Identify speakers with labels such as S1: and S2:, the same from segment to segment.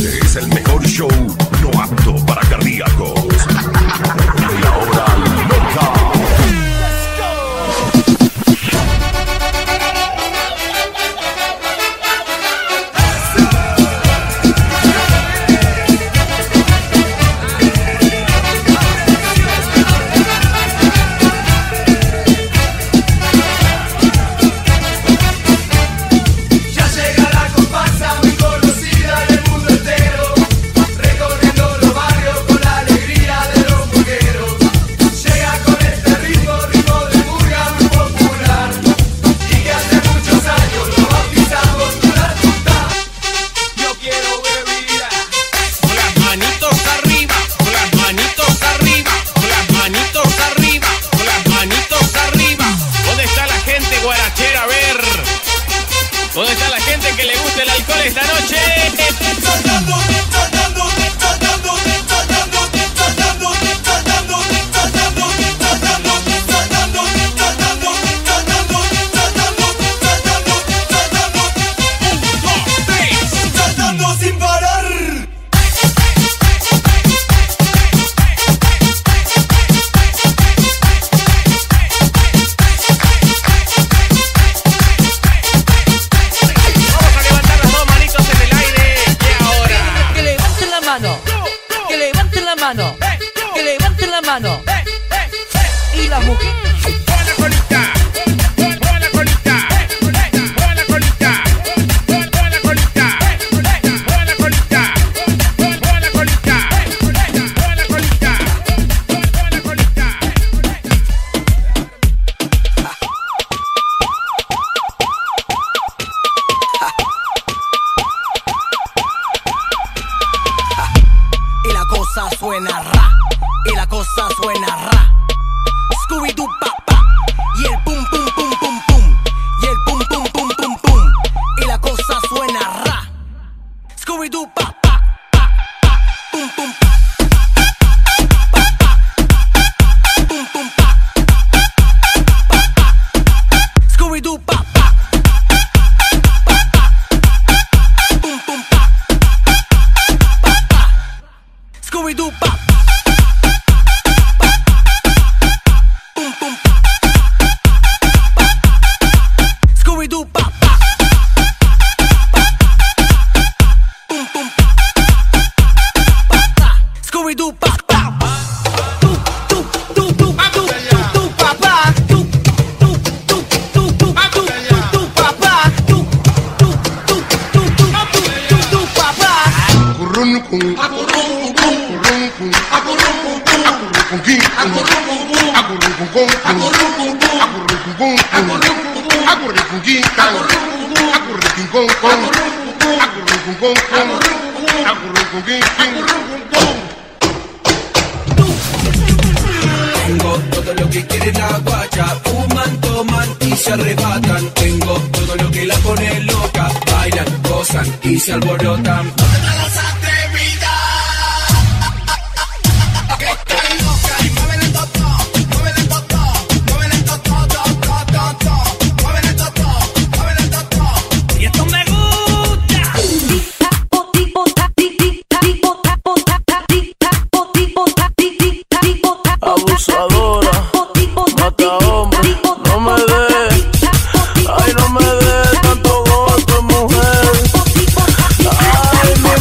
S1: es el mejor show no apto para cardíacos. La hora loca.
S2: ¿Dónde está la gente que le gusta el alcohol esta noche?
S3: Que levanten la mano. Y la mujer.
S2: ¡Buena colita! ¡Buena colita! ¡Buena colita! ¡Buena colita! ¡Buena colita! ¡Buena colita! ¡Buena colita! ¡Buena colita!
S4: Y la cosa suena ra, y la cosa suena ra. Scooby-Doo pa pa, y el pum pum pum pum pum, y el pum pum pum pum pum. Y la cosa suena ra. Scooby-Doo pa pa pa pa, pum pum pa pa pa, pum pum pa pa pa. Scooby-Doo pa pa pa pa, pum pum pa pa pa. Scooby-Doo pa.
S5: Tengo todo lo que quiere la guacha, fuman, toman y se arrebatan. Tengo todo lo que la pone loca, bailan, gozan y se alborotan. ¿Dónde están las atrevidas? Que están locas y mueven el totó, mueven el totó, mueven el totó, mueven el totó, mueven el totó. Y esto me gusta.
S6: Abusadora, mata hombre, no me des, ay no me des tanto golpe, mujer. Ay, mi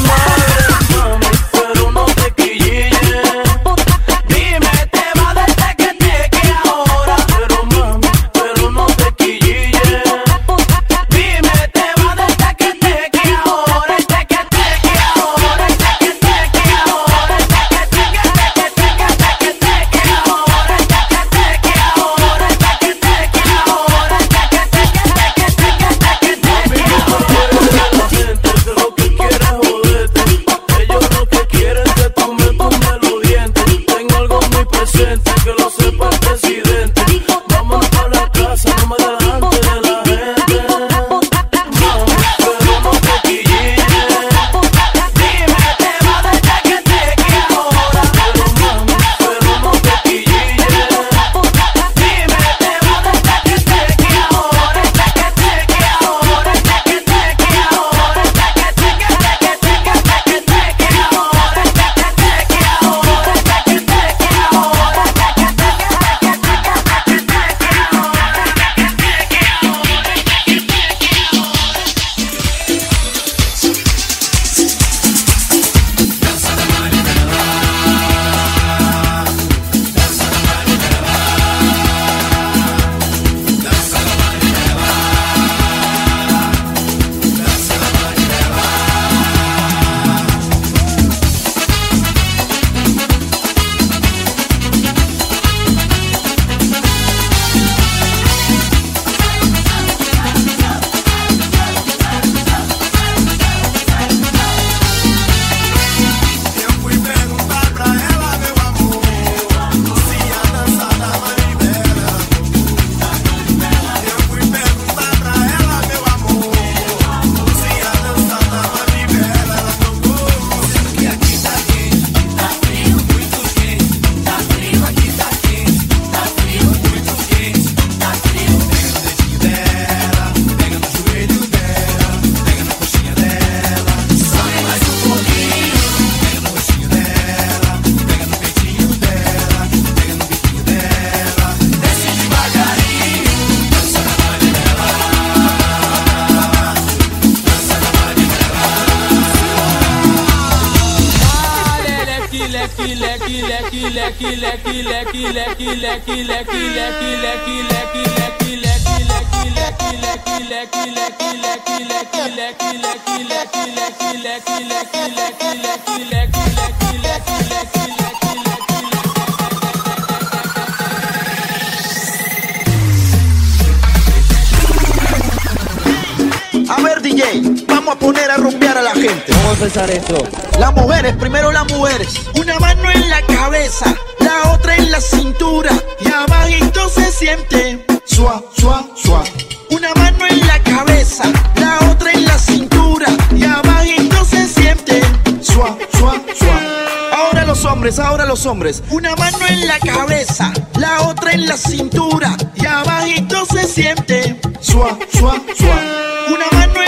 S7: A ver, DJ, vamos a poner a rumbear a la gente.
S3: Vamos a empezar esto.
S7: Las mujeres, primero las mujeres. Una mano en la cabeza, la otra en la cintura, y abajito se siente suá, suá, suá. Una mano en la cabeza, la otra en la cintura, y abajito se siente suá, suá, suá. Ahora los hombres. Una mano en la cabeza, la otra en la cintura, y abajito se siente suá, suá, suá. Una mano